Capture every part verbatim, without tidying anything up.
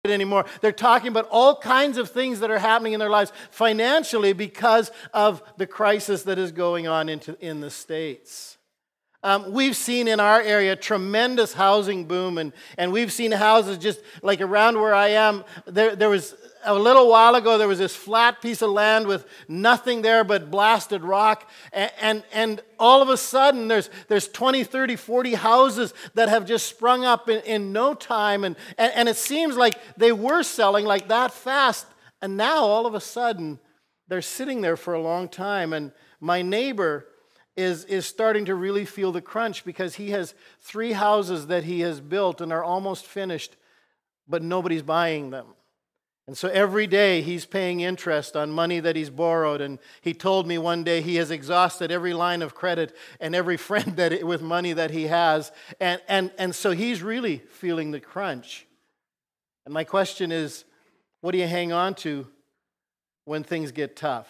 anymore. They're talking about all kinds of things that are happening in their lives financially because of the crisis that is going on into, in the States. Um, we've seen in our area tremendous housing boom, and, and we've seen houses just like around where I am. There, there was a little while ago, there was this flat piece of land with nothing there but blasted rock, and, and, and all of a sudden there's, there's twenty, thirty, forty houses that have just sprung up in, in no time, and, and, and it seems like they were selling like that fast, and now all of a sudden they're sitting there for a long time. And my neighbor is is starting to really feel the crunch because he has three houses that he has built and are almost finished, but nobody's buying them. And so every day he's paying interest on money that he's borrowed. And he told me one day he has exhausted every line of credit and every friend that with money that he has. And, and, and so he's really feeling the crunch. And my question is, what do you hang on to when things get tough?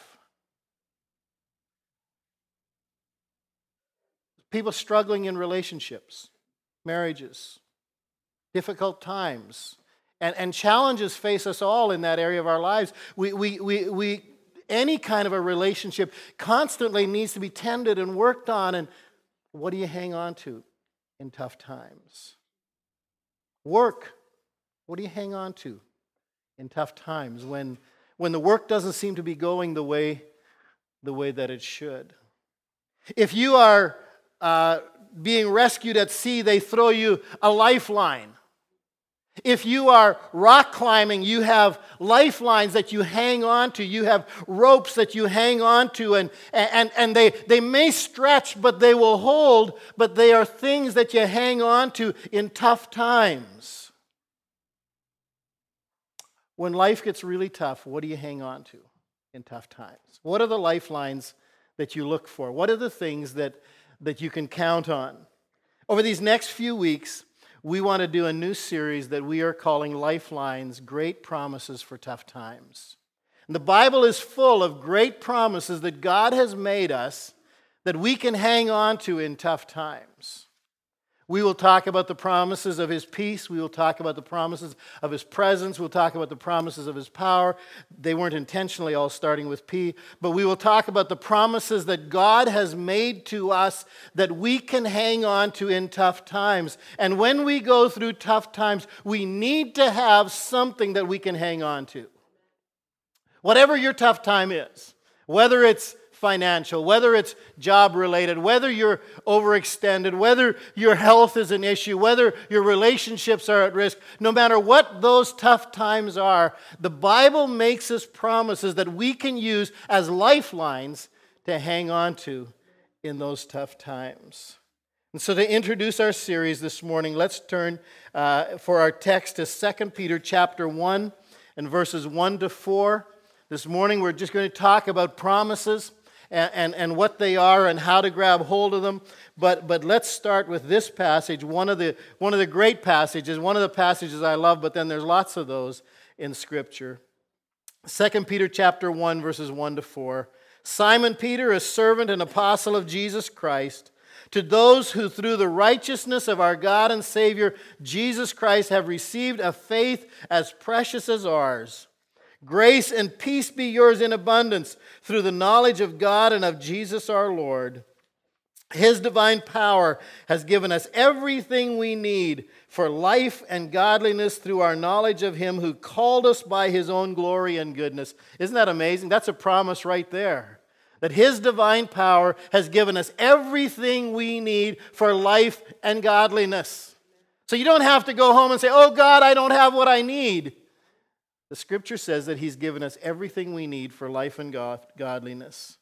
People struggling in relationships, marriages, difficult times, and, and challenges face us all in that area of our lives. We, we, we, we, any kind of a relationship constantly needs to be tended and worked on. And what do you hang on to in tough times? Work. What do you hang on to in tough times when, when the work doesn't seem to be going the way, the way that it should? If you are Uh, being rescued at sea, they throw you a lifeline. If you are rock climbing, you have lifelines that you hang on to. You have ropes that you hang on to, and, and, and they, they may stretch, but they will hold, but they are things that you hang on to in tough times. When life gets really tough, what do you hang on to in tough times? What are the lifelines that you look for? What are the things that that you can count on? Over these next few weeks, we want to do a new series that we are calling Lifelines, Great Promises for Tough Times. And the Bible is full of great promises that God has made us that we can hang on to in tough times. We will talk about the promises of His peace. We will talk about the promises of His presence. We'll talk about the promises of His power. They weren't intentionally all starting with P. But we will talk about the promises that God has made to us that we can hang on to in tough times. And when we go through tough times, we need to have something that we can hang on to. Whatever your tough time is, whether it's financial, whether it's job related, whether you're overextended, whether your health is an issue, whether your relationships are at risk, no matter what those tough times are, the Bible makes us promises that we can use as lifelines to hang on to in those tough times. And so to introduce our series this morning, let's turn uh, for our text to Second Peter chapter one and verses one to four. This morning we're just going to talk about promises And, and, and what they are and how to grab hold of them. But but let's start with this passage, one of the one of the great passages, one of the passages I love, but then there's lots of those in Scripture. Second Peter chapter one, verses one to four. Simon Peter, a servant and apostle of Jesus Christ, to those who through the righteousness of our God and Savior, Jesus Christ, have received a faith as precious as ours. Grace and peace be yours in abundance through the knowledge of God and of Jesus our Lord. His divine power has given us everything we need for life and godliness through our knowledge of Him who called us by His own glory and goodness. Isn't that amazing? That's a promise right there. That His divine power has given us everything we need for life and godliness. So you don't have to go home and say, oh God, I don't have what I need. The Scripture says that He's given us everything we need for life and God, godliness.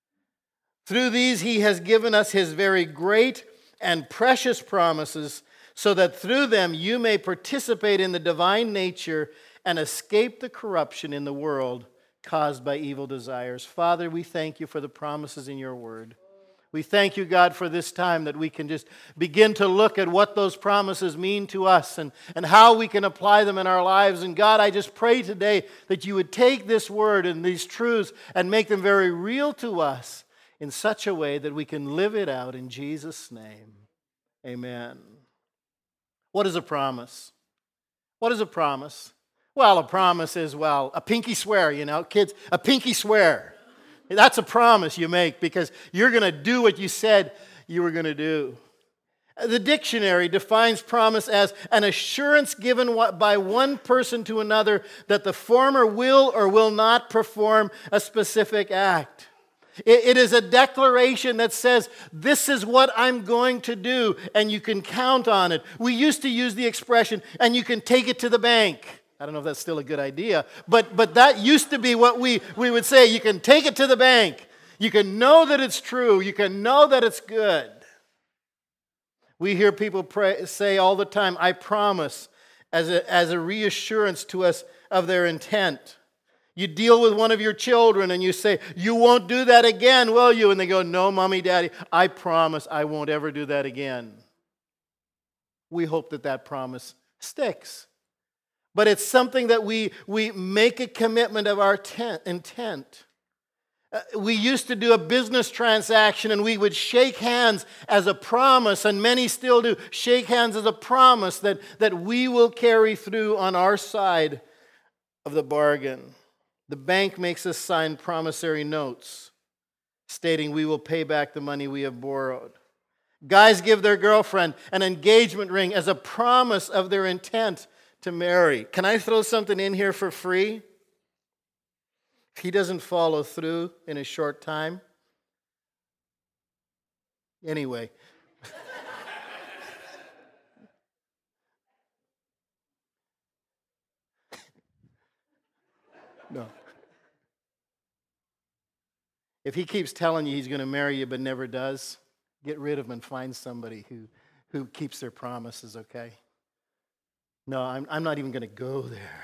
Through these He has given us His very great and precious promises, so that through them you may participate in the divine nature and escape the corruption in the world caused by evil desires. Father, we thank You for the promises in Your Word. We thank You, God, for this time that we can just begin to look at what those promises mean to us and, and how we can apply them in our lives. And God, I just pray today that You would take this word and these truths and make them very real to us in such a way that we can live it out in Jesus' name. Amen. What is a promise? What is a promise? Well, a promise is, well, a pinky swear, you know, kids, a pinky swear. That's a promise you make because you're going to do what you said you were going to do. The dictionary defines promise as an assurance given by one person to another that the former will or will not perform a specific act. It is a declaration that says, this is what I'm going to do, and you can count on it. We used to use the expression, and you can take it to the bank. I don't know if that's still a good idea, but, but that used to be what we, we would say. You can take it to the bank. You can know that it's true. You can know that it's good. We hear people pray, say all the time, I promise, as a, as a reassurance to us of their intent. You deal with one of your children and you say, you won't do that again, will you? And they go, no, mommy, daddy, I promise I won't ever do that again. We hope that that promise sticks. But it's something that we, we make a commitment of our ten, intent. Uh, we used to do a business transaction and we would shake hands as a promise, and many still do, shake hands as a promise that, that we will carry through on our side of the bargain. The bank makes us sign promissory notes stating we will pay back the money we have borrowed. Guys give their girlfriend an engagement ring as a promise of their intent to marry. Can I throw something in here for free? If he doesn't follow through in a short time. Anyway. No. If he keeps telling you he's going to marry you but never does, get rid of him and find somebody who, who keeps their promises, okay? No, I'm, I'm not even going to go there.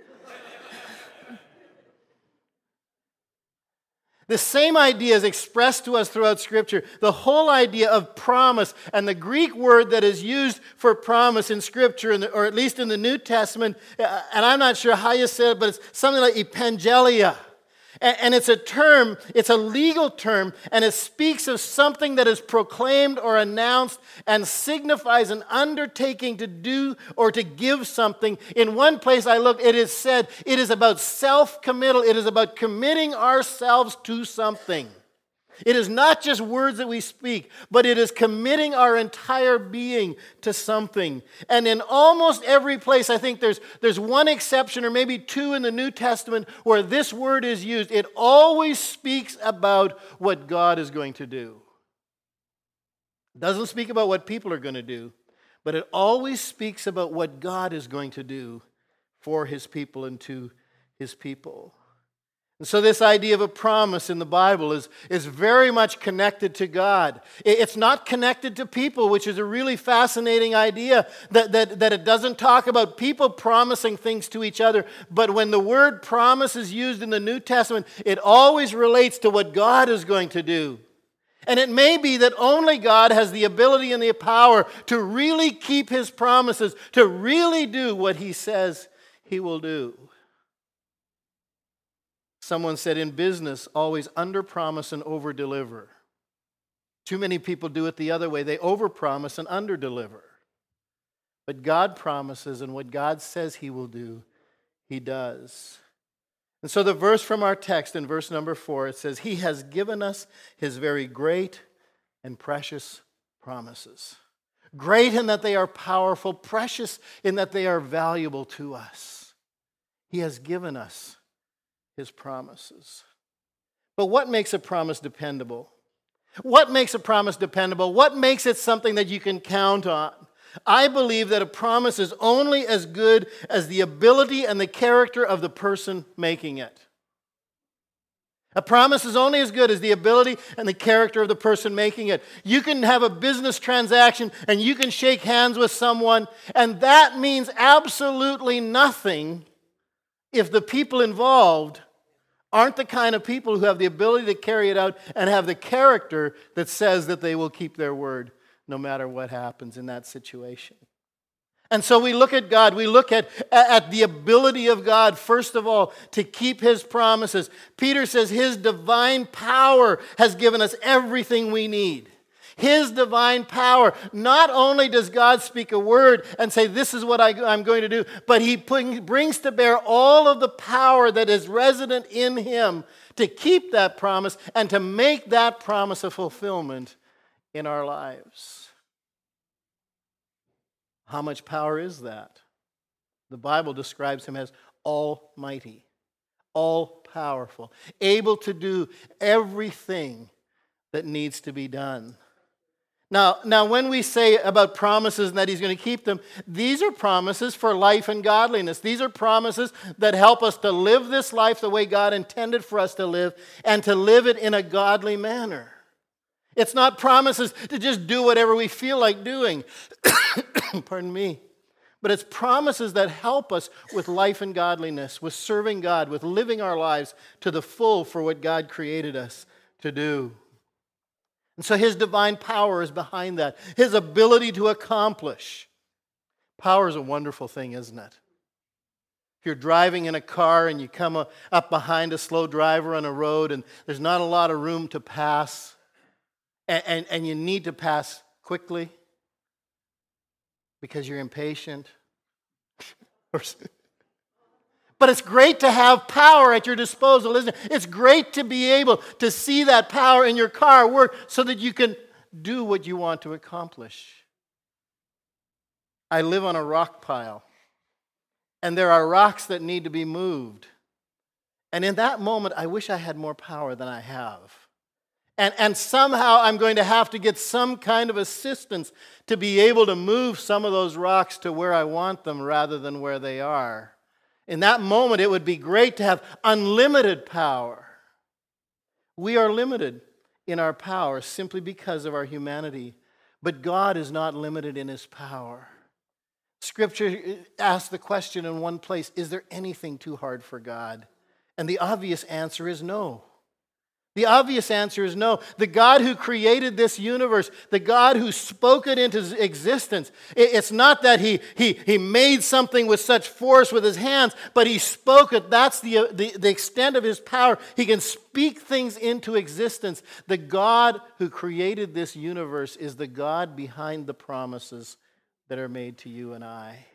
The same idea is expressed to us throughout Scripture. The whole idea of promise, and the Greek word that is used for promise in Scripture, or at least in the New Testament, and I'm not sure how you say it, but it's something like epangelia. And it's a term, it's a legal term, and it speaks of something that is proclaimed or announced and signifies an undertaking to do or to give something. In one place I looked, it is said it is about self-committal. It is about committing ourselves to something. It is not just words that we speak, but it is committing our entire being to something. And in almost every place, I think there's, there's one exception or maybe two in the New Testament where this word is used. It always speaks about what God is going to do. It doesn't speak about what people are going to do, but it always speaks about what God is going to do for His people and to His people. And so this idea of a promise in the Bible is, is very much connected to God. It's not connected to people, which is a really fascinating idea, that, that, that it doesn't talk about people promising things to each other. But when the word promise is used in the New Testament, it always relates to what God is going to do. And it may be that only God has the ability and the power to really keep His promises, to really do what He says He will do. Someone said in business, always under-promise and over-deliver. Too many people do it the other way. They over-promise and under-deliver. But God promises, and what God says He will do, He does. And so the verse from our text in verse number four, it says, He has given us His very great and precious promises. Great in that they are powerful, precious in that they are valuable to us. He has given us His promises. But what makes a promise dependable? What makes a promise dependable? What makes it something that you can count on? I believe that a promise is only as good as the ability and the character of the person making it. A promise is only as good as the ability and the character of the person making it. You can have a business transaction and you can shake hands with someone, and that means absolutely nothing if the people involved aren't the kind of people who have the ability to carry it out and have the character that says that they will keep their word no matter what happens in that situation. And so we look at God, we look at, at the ability of God, first of all, to keep His promises. Peter says His divine power has given us everything we need. His divine power. Not only does God speak a word and say, this is what I, I'm going to do, but He brings to bear all of the power that is resident in Him to keep that promise and to make that promise a fulfillment in our lives. How much power is that? The Bible describes Him as almighty, all-powerful, able to do everything that needs to be done. Now, now, when we say about promises and that He's going to keep them, these are promises for life and godliness. These are promises that help us to live this life the way God intended for us to live and to live it in a godly manner. It's not promises to just do whatever we feel like doing. Pardon me. But it's promises that help us with life and godliness, with serving God, with living our lives to the full for what God created us to do. And so His divine power is behind that. His ability to accomplish. Power is a wonderful thing, isn't it? If you're driving in a car and you come up behind a slow driver on a road and there's not a lot of room to pass, and, and, and you need to pass quickly because you're impatient. But it's great to have power at your disposal, isn't it? It's great to be able to see that power in your car work so that you can do what you want to accomplish. I live on a rock pile, and there are rocks that need to be moved. And in that moment, I wish I had more power than I have. And, and somehow I'm going to have to get some kind of assistance to be able to move some of those rocks to where I want them rather than where they are. In that moment, it would be great to have unlimited power. We are limited in our power simply because of our humanity. But God is not limited in His power. Scripture asks the question in one place, is there anything too hard for God? And the obvious answer is no. The obvious answer is no. The God who created this universe, the God who spoke it into existence, it's not that he, he, he made something with such force with His hands, but He spoke it. That's the, the, the extent of His power. He can speak things into existence. The God who created this universe is the God behind the promises that are made to you and I.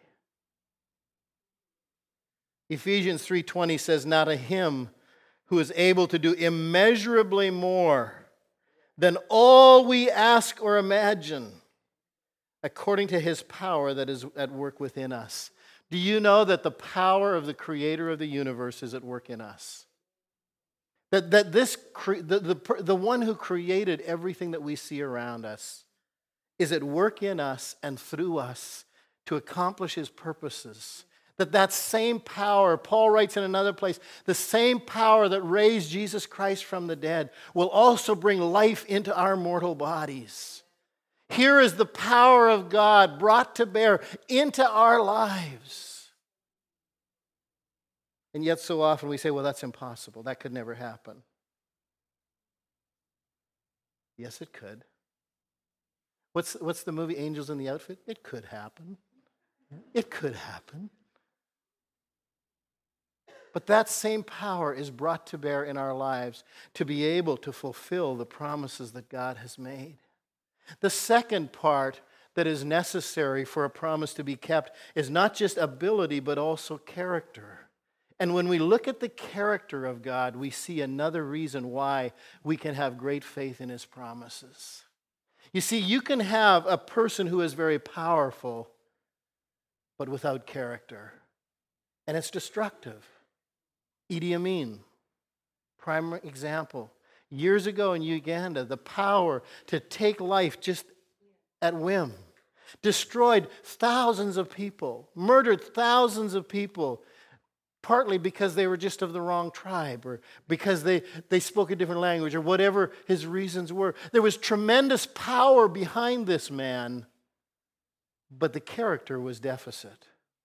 Ephesians three twenty says, now to Him who is able to do immeasurably more than all we ask or imagine, according to His power that is at work within us. Do you know that the power of the Creator of the universe is at work in us? That, that this the, the, the one who created everything that we see around us is at work in us and through us to accomplish His purposes. That that same power, Paul writes in another place, the same power that raised Jesus Christ from the dead will also bring life into our mortal bodies. Here is the power of God brought to bear into our lives. And yet so often we say, well, that's impossible. That could never happen. Yes, it could. What's, what's the movie Angels in the Outfit? It could happen. It could happen. But that same power is brought to bear in our lives to be able to fulfill the promises that God has made. The second part that is necessary for a promise to be kept is not just ability, but also character. And when we look at the character of God, we see another reason why we can have great faith in His promises. You see, you can have a person who is very powerful, but without character. And it's destructive. Idi Amin, prime example. Years ago in Uganda, the power to take life just at whim, destroyed thousands of people, murdered thousands of people, partly because they were just of the wrong tribe or because they, they spoke a different language or whatever his reasons were. There was tremendous power behind this man, but the character was deficit.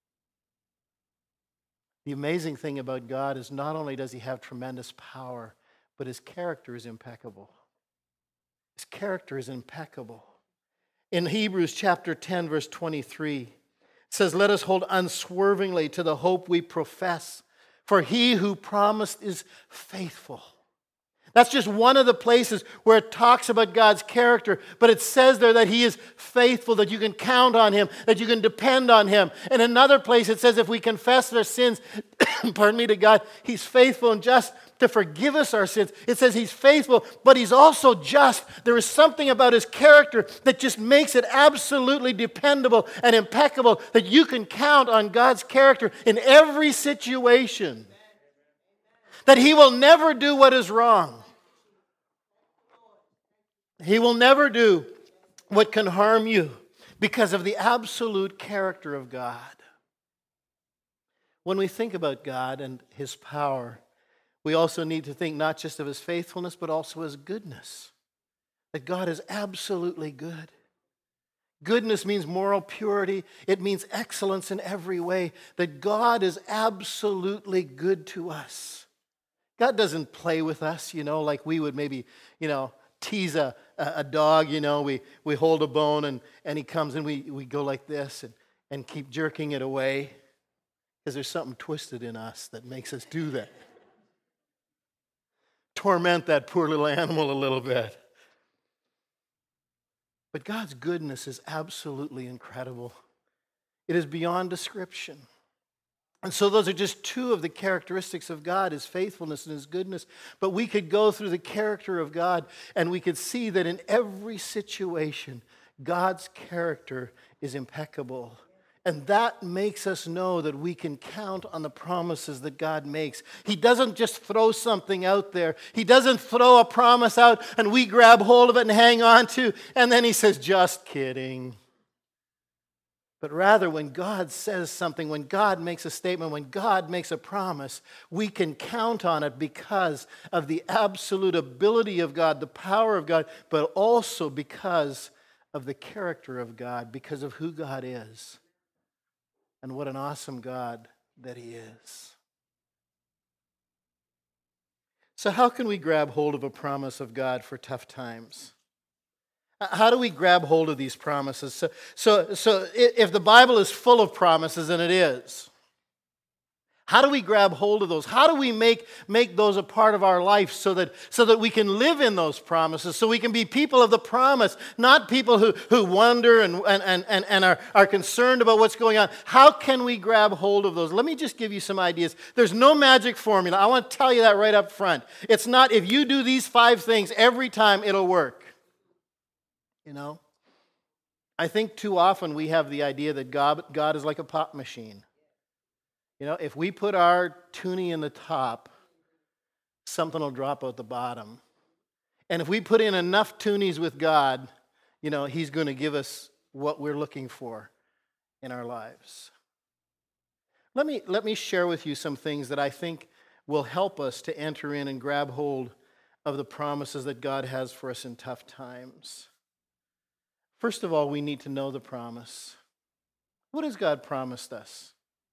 The amazing thing about God is not only does He have tremendous power, but His character is impeccable. His character is impeccable. In Hebrews chapter ten, verse twenty-three, it says, let us hold unswervingly to the hope we profess, for He who promised is faithful. That's just one of the places where it talks about God's character, but it says there that He is faithful, that you can count on Him, that you can depend on Him. In another place it says if we confess our sins, pardon me, to God, He's faithful and just to forgive us our sins. It says He's faithful, but He's also just. There is something about His character that just makes it absolutely dependable and impeccable, that you can count on God's character in every situation. That He will never do what is wrong. He will never do what can harm you because of the absolute character of God. When we think about God and His power, we also need to think not just of His faithfulness, but also His goodness. That God is absolutely good. Goodness means moral purity. It means excellence in every way. That God is absolutely good to us. God doesn't play with us, you know, like we would maybe, you know, tease a, a dog, you know. We, we hold a bone and, and he comes and we, we go like this and, and keep jerking it away because there's something twisted in us that makes us do that. Torment that poor little animal a little bit. But God's goodness is absolutely incredible. It is beyond description. And so those are just two of the characteristics of God, His faithfulness and His goodness. But we could go through the character of God and we could see that in every situation, God's character is impeccable. And that makes us know that we can count on the promises that God makes. He doesn't just throw something out there. He doesn't throw a promise out and we grab hold of it and hang on to, and then He says, just kidding. But rather, when God says something, when God makes a statement, when God makes a promise, we can count on it because of the absolute ability of God, the power of God, but also because of the character of God, because of who God is. And what an awesome God that He is. So how can we grab hold of a promise of God for tough times? How do we grab hold of these promises? So, so, so if the Bible is full of promises, and it is, how do we grab hold of those? How do we make, make those a part of our life so that, so that we can live in those promises, so we can be people of the promise, not people who, who wonder and, and, and, and are, are concerned about what's going on? How can we grab hold of those? Let me just give you some ideas. There's no magic formula. I want to tell you that right up front. It's not if you do these five things every time, it'll work. You know, I think too often we have the idea that God, God is like a pop machine. You know, if we put our toonie in the top, something will drop out the bottom. And if we put in enough toonies with God, you know, He's going to give us what we're looking for in our lives. Let me, let me share with you some things that I think will help us to enter in and grab hold of the promises that God has for us in tough times. First of all, we need to know the promise. What has God promised us?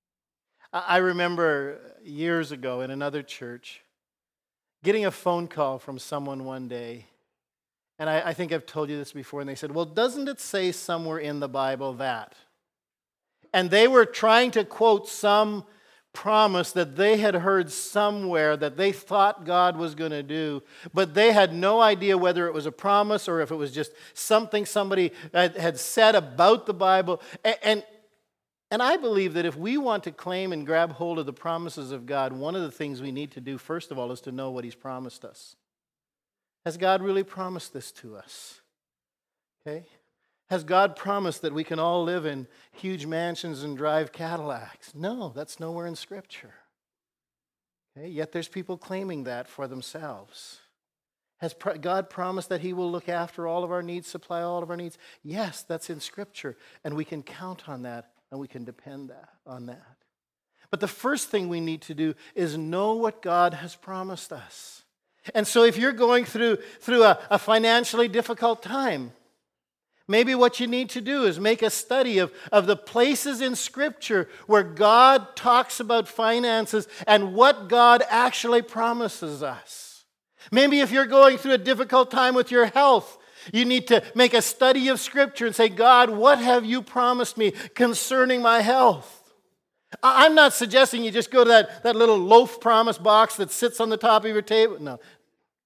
I remember years ago in another church getting a phone call from someone one day, and I, I think I've told you this before, and they said, well, doesn't it say somewhere in the Bible that? And they were trying to quote some promise that they had heard somewhere that they thought God was going to do, but they had no idea whether it was a promise or if it was just something somebody had said about the Bible. And, and I believe that if we want to claim and grab hold of the promises of God, one of the things we need to do, first of all, is to know what He's promised us. Has God really promised this to us? Okay? Has God promised that we can all live in huge mansions and drive Cadillacs? No, that's nowhere in Scripture. Okay? Yet there's people claiming that for themselves. Has God promised that He will look after all of our needs, supply all of our needs? Yes, that's in Scripture, and we can count on that, and we can depend that, on that. But the first thing we need to do is know what God has promised us. And so if you're going through, through a, a financially difficult time, maybe what you need to do is make a study of, of the places in Scripture where God talks about finances and what God actually promises us. Maybe if you're going through a difficult time with your health, you need to make a study of Scripture and say, God, what have you promised me concerning my health? I'm not suggesting you just go to that, that little loaf promise box that sits on the top of your table. No.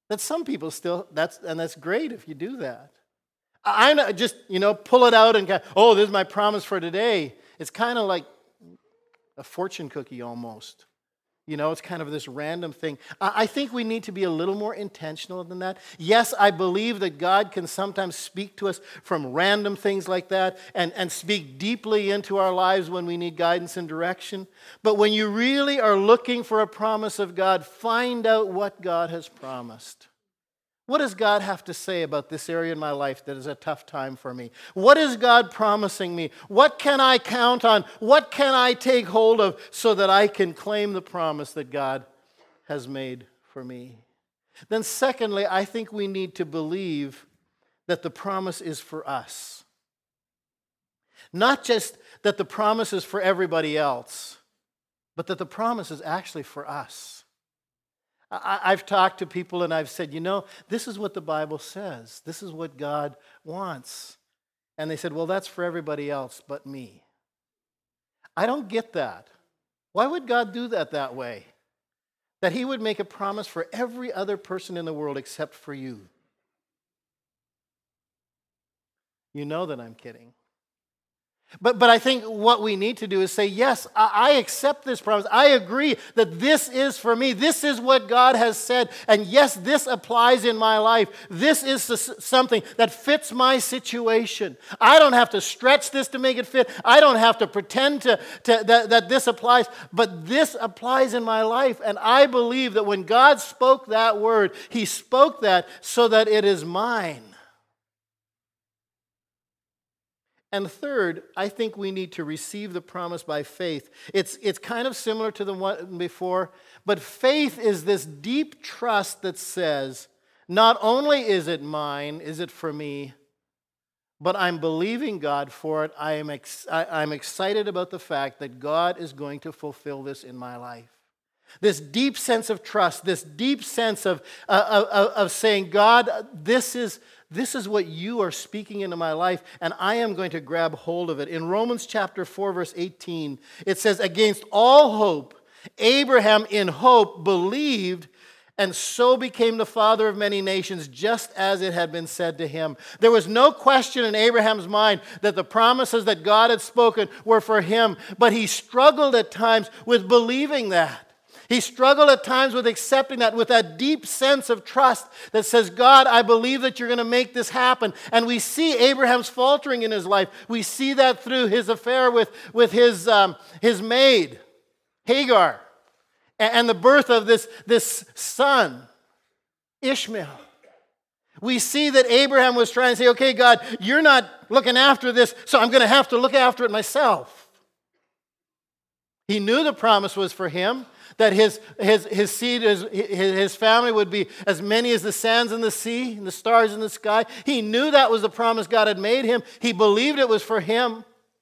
That some people still, that's and that's great if you do that. I- I'm not just, you know, pull it out and go, oh, this is my promise for today. It's kind of like a fortune cookie almost. You know, it's kind of this random thing. I think we need to be a little more intentional than that. Yes, I believe that God can sometimes speak to us from random things like that and, and speak deeply into our lives when we need guidance and direction. But when you really are looking for a promise of God, find out what God has promised. What does God have to say about this area in my life that is a tough time for me? What is God promising me? What can I count on? What can I take hold of so that I can claim the promise that God has made for me? Then secondly, I think we need to believe that the promise is for us. Not just that the promise is for everybody else, but that the promise is actually for us. I've talked to people and I've said, you know, this is what the Bible says. This is what God wants. And they said, well, that's for everybody else but me. I don't get that. Why would God do that that way? That He would make a promise for every other person in the world except for you. You know that I'm kidding. But but I think what we need to do is say, yes, I, I accept this promise. I agree that this is for me. This is what God has said. And yes, this applies in my life. This is something that fits my situation. I don't have to stretch this to make it fit. I don't have to pretend to, to that, that this applies. But this applies in my life. And I believe that when God spoke that word, He spoke that so that it is mine. And third, I think we need to receive the promise by faith. It's, it's kind of similar to the one before, but faith is this deep trust that says, not only is it mine, is it for me, but I'm believing God for it. I am ex- I, I'm excited about the fact that God is going to fulfill this in my life. This deep sense of trust, this deep sense of, uh, of, of saying, God, this is... This is what you are speaking into my life, and I am going to grab hold of it. In Romans chapter four, verse eighteen, it says, against all hope, Abraham in hope believed, and so became the father of many nations, just as it had been said to him. There was no question in Abraham's mind that the promises that God had spoken were for him, but he struggled at times with believing that. He struggled at times with accepting that, with that deep sense of trust that says, God, I believe that you're going to make this happen. And we see Abraham's faltering in his life. We see that through his affair with, with his, um, his maid, Hagar, and the birth of this, this son, Ishmael. We see that Abraham was trying to say, okay, God, you're not looking after this, so I'm going to have to look after it myself. He knew the promise was for him, that his, his, his seed, his, his family would be as many as the sands in the sea and the stars in the sky. He knew that was the promise God had made him. He believed it was for him.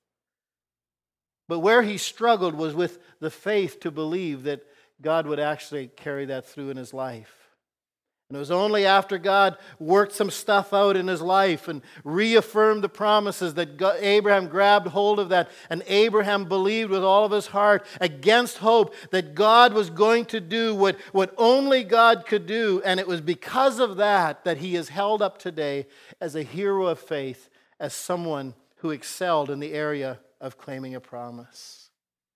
But where he struggled was with the faith to believe that God would actually carry that through in his life. And it was only after God worked some stuff out in his life and reaffirmed the promises that God, Abraham grabbed hold of that. And Abraham believed with all of his heart, against hope, that God was going to do what, what only God could do. And it was because of that that he is held up today as a hero of faith, as someone who excelled in the area of claiming a promise.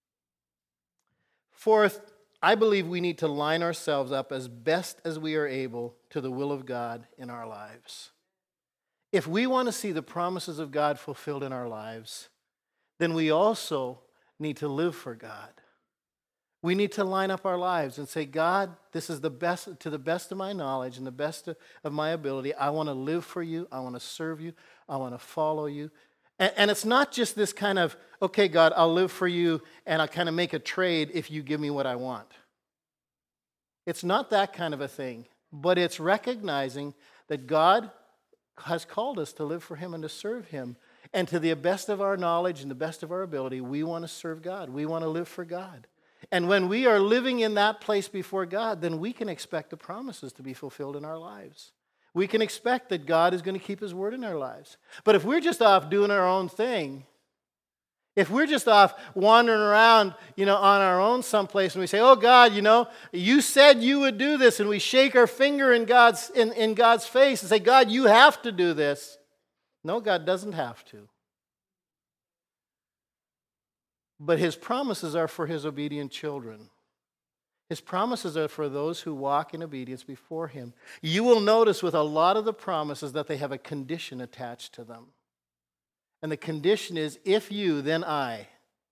Fourth, I believe we need to line ourselves up as best as we are able to the will of God in our lives. If we want to see the promises of God fulfilled in our lives, then we also need to live for God. We need to line up our lives and say, God, this is the best, to the best of my knowledge and the best of my ability. I want to live for you. I want to serve you. I want to follow you. And, and it's not just this kind of, okay, God, I'll live for you and I'll kind of make a trade if you give me what I want. It's not that kind of a thing, but it's recognizing that God has called us to live for Him and to serve Him. And to the best of our knowledge and the best of our ability, we want to serve God. We want to live for God. And when we are living in that place before God, then we can expect the promises to be fulfilled in our lives. We can expect that God is going to keep His word in our lives. But if we're just off doing our own thing, If we're just off wandering around, you know, on our own someplace and we say, oh God, you know, you said you would do this, and we shake our finger in God's, in, in God's face and say, God, you have to do this. No, God doesn't have to. But His promises are for His obedient children. His promises are for those who walk in obedience before Him. You will notice with a lot of the promises that they have a condition attached to them. And the condition is, if you, then I.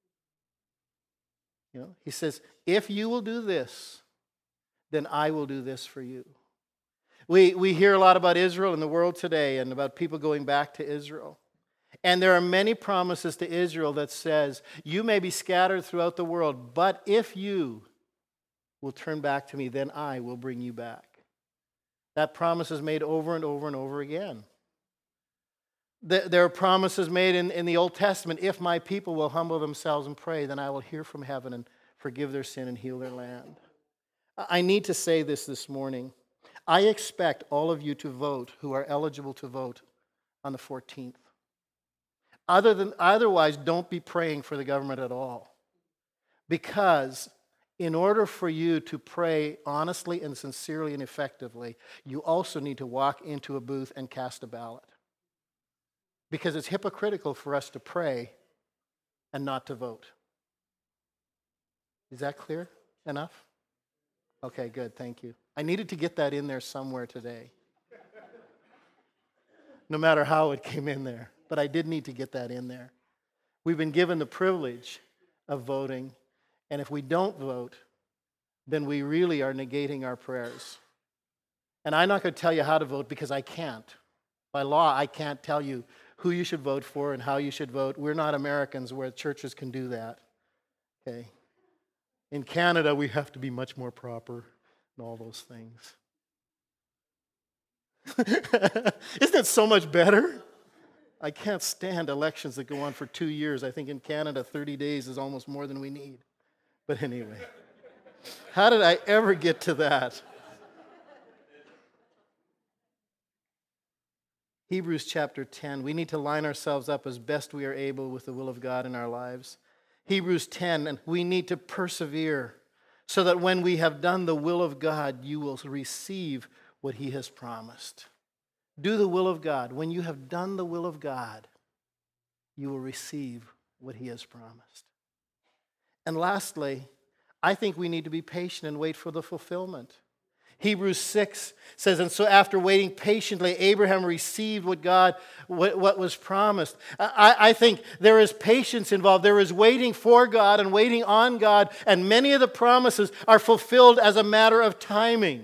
You know, He says, if you will do this, then I will do this for you. We, we hear a lot about Israel in the world today and about people going back to Israel. And there are many promises to Israel that says, you may be scattered throughout the world, but if you will turn back to me, then I will bring you back. That promise is made over and over and over again. There are promises made in, in the Old Testament. If my people will humble themselves and pray, then I will hear from heaven and forgive their sin and heal their land. I need to say this this morning. I expect all of you to vote who are eligible to vote on the fourteenth. Other than, otherwise, don't be praying for the government at all. Because in order for you to pray honestly and sincerely and effectively, you also need to walk into a booth and cast a ballot. Because it's hypocritical for us to pray and not to vote. Is that clear enough? Okay, good, thank you. I needed to get that in there somewhere today. No matter how it came in there. But I did need to get that in there. We've been given the privilege of voting, and if we don't vote, then we really are negating our prayers. And I'm not going to tell you how to vote because I can't. By law, I can't tell you who you should vote for and how you should vote. We're not Americans where churches can do that. Okay. In Canada, we have to be much more proper and all those things. Isn't it so much better? I can't stand elections that go on for two years. I think in Canada, thirty days is almost more than we need. But anyway, how did I ever get to that? Hebrews chapter ten. We need to line ourselves up as best we are able with the will of God in our lives. Hebrews ten, and we need to persevere so that when we have done the will of God, you will receive what He has promised. Do the will of God. When you have done the will of God, you will receive what He has promised. And lastly, I think we need to be patient and wait for the fulfillment. Hebrews six says, and so after waiting patiently, Abraham received what God, what, what was promised. I, I think there is patience involved. There is waiting for God and waiting on God, and many of the promises are fulfilled as a matter of timing.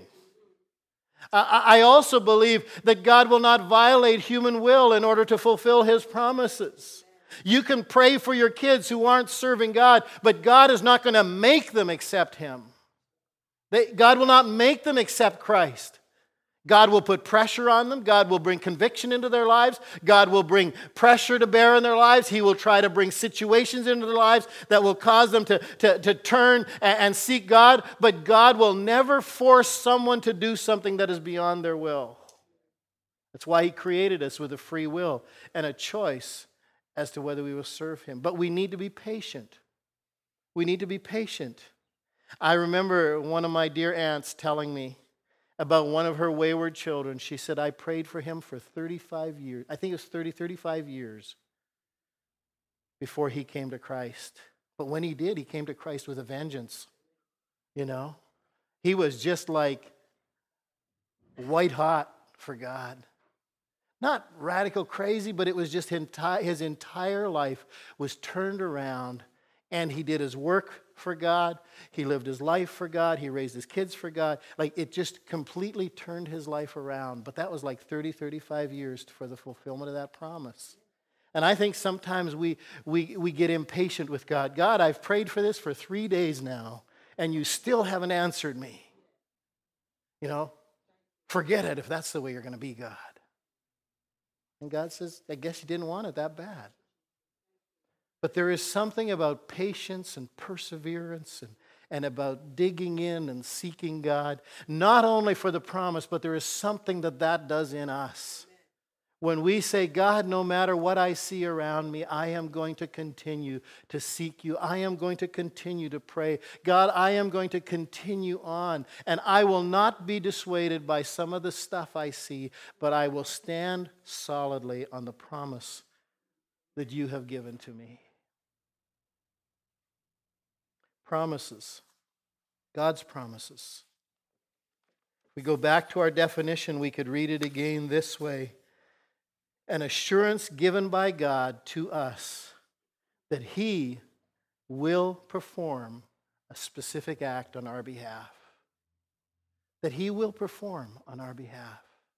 I also believe that God will not violate human will in order to fulfill His promises. You can pray for your kids who aren't serving God, but God is not going to make them accept Him. They, God will not make them accept Christ. God will put pressure on them. God will bring conviction into their lives. God will bring pressure to bear in their lives. He will try to bring situations into their lives that will cause them to, to, to turn and, and seek God. But God will never force someone to do something that is beyond their will. That's why He created us with a free will and a choice as to whether we will serve Him. But we need to be patient. We need to be patient. I remember one of my dear aunts telling me about one of her wayward children. She said, I prayed for him for thirty-five years. I think it was thirty, thirty-five years before he came to Christ. But when he did, he came to Christ with a vengeance. You know, he was just like white hot for God. Not radical crazy, but it was just his entire life was turned around, and he did his work for God. He lived his life for God. He raised his kids for God. Like, it just completely turned his life around. But that was like thirty, thirty-five years for the fulfillment of that promise. And I think sometimes we, we, we get impatient with God. God, I've prayed for this for three days now, and you still haven't answered me. You know, forget it if that's the way you're going to be, God. And God says, I guess you didn't want it that bad. But there is something about patience and perseverance and, and about digging in and seeking God, not only for the promise, but there is something that that does in us. When we say, God, no matter what I see around me, I am going to continue to seek you. I am going to continue to pray. God, I am going to continue on. And I will not be dissuaded by some of the stuff I see, but I will stand solidly on the promise that you have given to me. Promises. God's promises. If we go back to our definition, we could read it again this way. An assurance given by God to us that He will perform a specific act on our behalf. That He will perform on our behalf.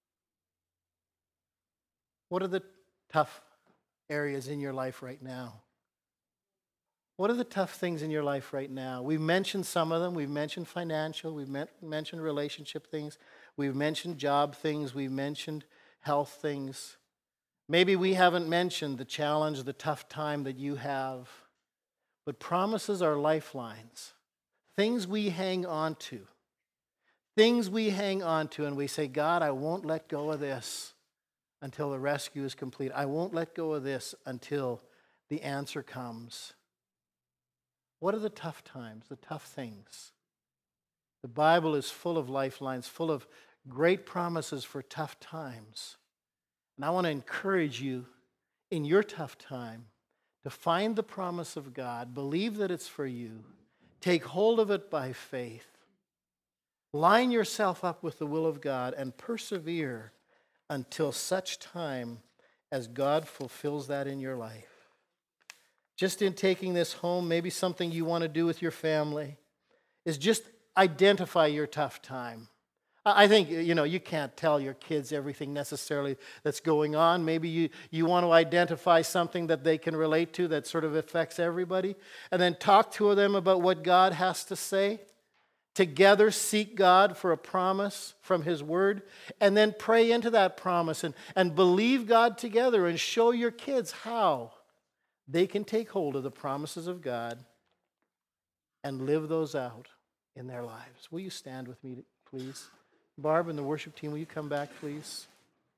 What are the tough areas in your life right now? What are the tough things in your life right now? We've mentioned some of them. We've mentioned financial. We've men- mentioned relationship things. We've mentioned job things. We've mentioned health things. Maybe we haven't mentioned the challenge, the tough time that you have. But promises are lifelines. Things we hang on to. Things we hang on to and we say, God, I won't let go of this until the rescue is complete. I won't let go of this until the answer comes. What are the tough times, the tough things? The Bible is full of lifelines, full of great promises for tough times. And I want to encourage you in your tough time to find the promise of God, believe that it's for you, take hold of it by faith, line yourself up with the will of God, and persevere until such time as God fulfills that in your life. Just in taking this home, maybe something you want to do with your family is just identify your tough time. I think, you know, you can't tell your kids everything necessarily that's going on. Maybe you, you want to identify something that they can relate to that sort of affects everybody. And then talk to them about what God has to say. Together seek God for a promise from His Word. And then pray into that promise and, and believe God together and show your kids how they can take hold of the promises of God and live those out in their lives. Will you stand with me, please? Barb and the worship team, will you come back, please?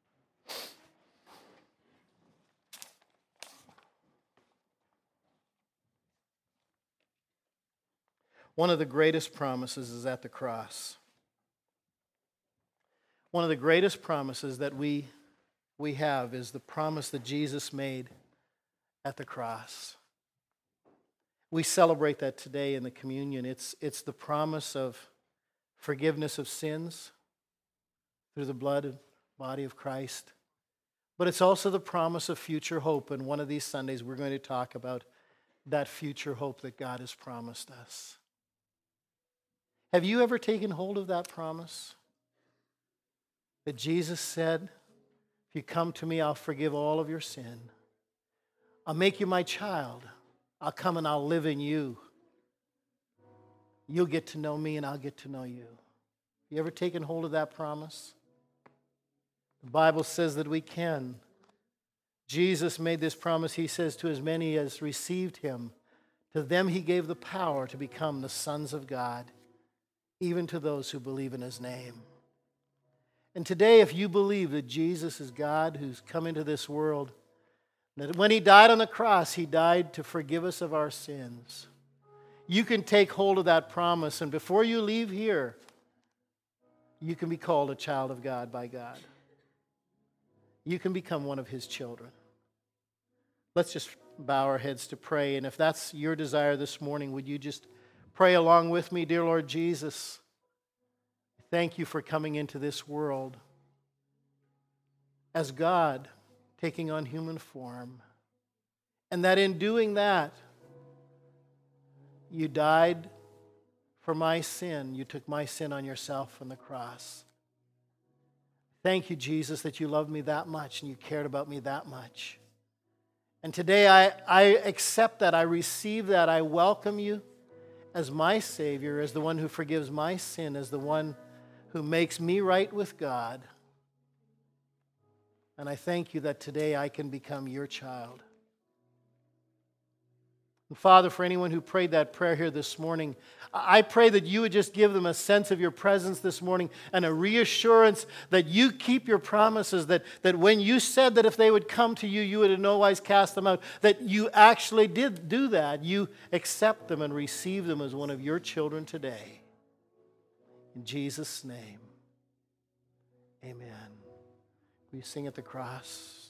One of the greatest promises is at the cross. One of the greatest promises that we, we have is the promise that Jesus made at the cross. We celebrate that today in the communion. It's, it's the promise of forgiveness of sins through the blood and body of Christ. But it's also the promise of future hope. And one of these Sundays we're going to talk about that future hope that God has promised us. Have you ever taken hold of that promise? That Jesus said, if you come to me, I'll forgive all of your sin. I'll make you my child. I'll come and I'll live in you. You'll get to know me and I'll get to know you. You ever taken hold of that promise? The Bible says that we can. Jesus made this promise. He says, to as many as received Him, to them He gave the power to become the sons of God, even to those who believe in His name. And today, if you believe that Jesus is God who's come into this world, that when He died on the cross, He died to forgive us of our sins, you can take hold of that promise, and before you leave here, you can be called a child of God by God. You can become one of His children. Let's just bow our heads to pray. And if that's your desire this morning, would you just pray along with me? Dear Lord Jesus, thank you for coming into this world as God, taking on human form. And that in doing that, you died for my sin. You took my sin on yourself on the cross. Thank you, Jesus, that you loved me that much and you cared about me that much. And today I, I accept that. I receive that. I welcome you as my Savior, as the one who forgives my sin, as the one who makes me right with God. And I thank you that today I can become your child. And Father, for anyone who prayed that prayer here this morning, I pray that you would just give them a sense of your presence this morning and a reassurance that you keep your promises, that, that when you said that if they would come to you, you would in no wise cast them out, that you actually did do that. You accept them and receive them as one of your children today. In Jesus' name, amen. We sing at the cross.